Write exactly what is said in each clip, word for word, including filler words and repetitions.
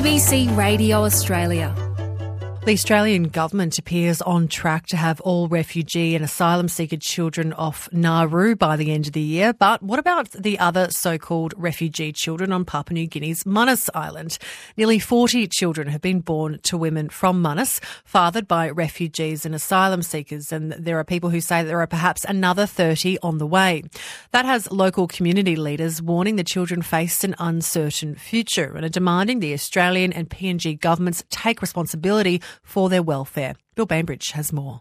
B C Radio Australia. The Australian government appears on track to have all refugee and asylum seeker children off Nauru by the end of the year. But what about the other so-called refugee children on Papua New Guinea's Manus Island? Nearly forty children have been born to women from Manus, fathered by refugees and asylum seekers. And there are people who say there are perhaps another thirty on the way. That has local community leaders warning the children face an uncertain future and are demanding the Australian and P N G governments take responsibility for their welfare. Bill Bainbridge has more.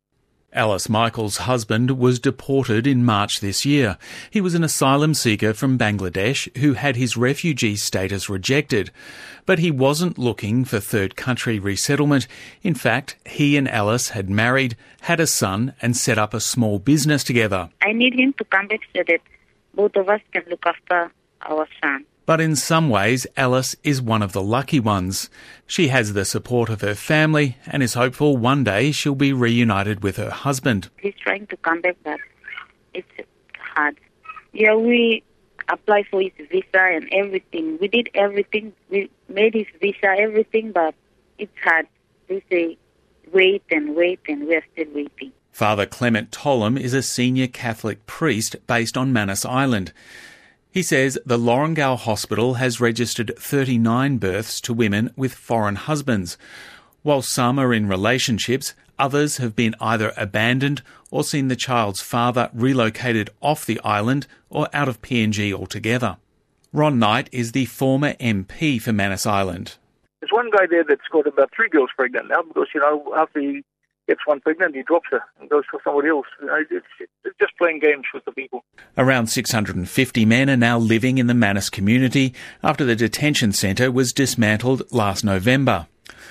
Alice Michael's husband was deported in March this year. He was an asylum seeker from Bangladesh who had his refugee status rejected. But he wasn't looking for third country resettlement. In fact, he and Alice had married, had a son and set up a small business together. I need him to come back so that both of us can look after our son. But in some ways, Alice is one of the lucky ones. She has the support of her family and is hopeful one day she'll be reunited with her husband. He's trying to come back, but it's hard. Yeah, we applied for his visa and everything. We did everything. We made his visa, everything, but it's hard. We say, wait and wait, and we're still waiting. Father Clement Tollum is a senior Catholic priest based on Manus Island. He says the Lorengau Hospital has registered thirty-nine births to women with foreign husbands. While some are in relationships, others have been either abandoned or seen the child's father relocated off the island or out of P N G altogether. Ron Knight is the former M P for Manus Island. There's one guy there that's got about three girls pregnant now because, you know, after he gets one pregnant, he drops her and goes for somebody else. You know, it's, it's just playing games with the people. Around six hundred fifty men are now living in the Manus community after the detention centre was dismantled last November.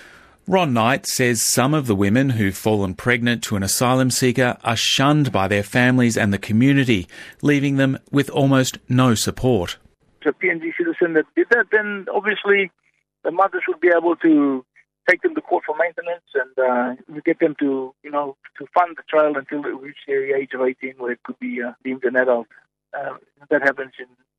Ron Knight says some of the women who've fallen pregnant to an asylum seeker are shunned by their families and the community, leaving them with almost no support. If a P N G citizen that did that, then obviously the mothers would be able to take them to court for maintenance and uh, get them to, you know, to fund the child until they reach the age of eighteen, where it could be uh, deemed an adult. Uh, that happens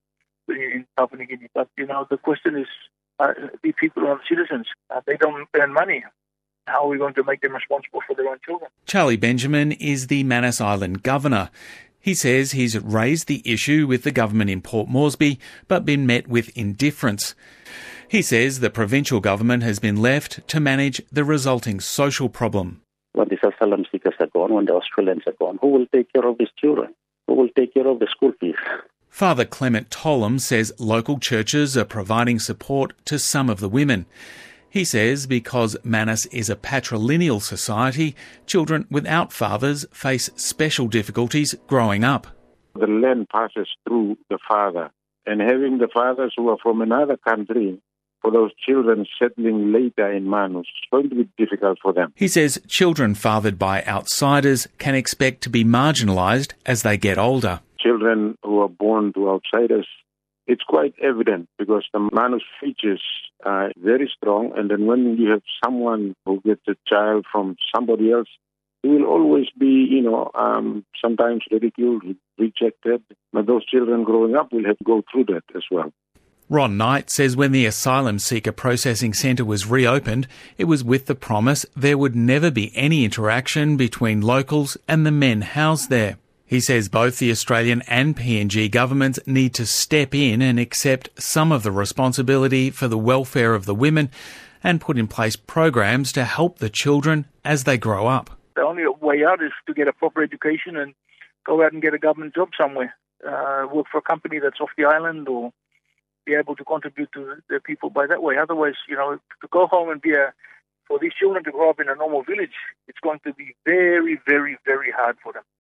in in Papua New Guinea. But, you know, the question is, uh, the people are citizens. Uh, they don't earn money. How are we going to make them responsible for their own children? Charlie Benjamin is the Manus Island governor. He says he's raised the issue with the government in Port Moresby, but been met with indifference. He says the provincial government has been left to manage the resulting social problem. When these asylum seekers are gone, when the Australians are gone, who will take care of these children? Who will take care of the school fees? Father Clement Tollum says local churches are providing support to some of the women. He says because Manus is a patrilineal society, children without fathers face special difficulties growing up. The land passes through the father, and having the fathers who are from another country, for those children settling later in Manus, it's going to be difficult for them. He says children fathered by outsiders can expect to be marginalised as they get older. Children who are born to outsiders, it's quite evident because the Manus features are very strong, and then when you have someone who gets a child from somebody else, he will always be, you know, um, sometimes ridiculed, rejected. But those children growing up will have to go through that as well. Ron Knight says when the Asylum Seeker Processing Centre was reopened, it was with the promise there would never be any interaction between locals and the men housed there. He says both the Australian and P N G governments need to step in and accept some of the responsibility for the welfare of the women and put in place programs to help the children as they grow up. The only way out is to get a proper education and go out and get a government job somewhere, uh, work for a company that's off the island, or be able to contribute to the people by that way. Otherwise, you know, to go home and be a, for these children to grow up in a normal village, it's going to be very, very, very hard for them.